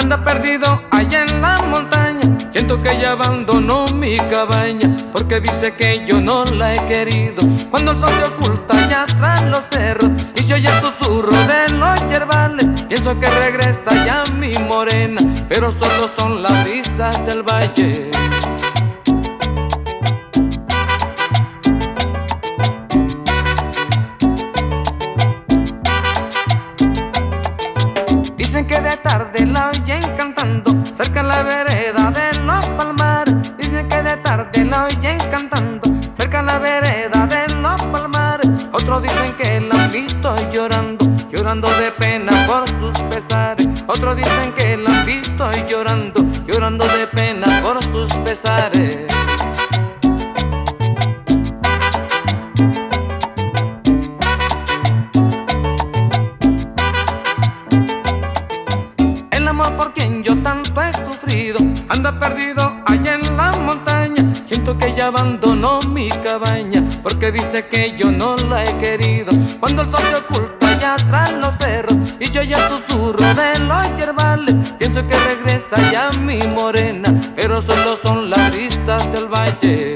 anda perdido allá en la montaña. Siento que ya abandonó mi cabaña, porque dice que yo no la he querido. Cuando el sol se oculta allá tras los cerros y se oye el susurro de los yerbales, pienso que regresa ya mi morena, pero solo son las brisas del valle. Dicen que de tarde la oyen cantando cerca de la vereda de los palmares. Dicen que de tarde la oyen cantando cerca de la vereda de los palmares. Otros dicen que la han visto llorando, llorando de pena por sus pesares. Otros dicen que la han visto llorando, llorando de pena por sus pesares. Por quien yo tanto he sufrido anda perdido allá en la montaña. Siento que ya abandonó mi cabaña, porque dice que yo no la he querido. Cuando el sol se oculta allá tras los cerros y yo ya susurro de los yerbales, pienso que regresa ya mi morena, pero solo son las brisas del valle.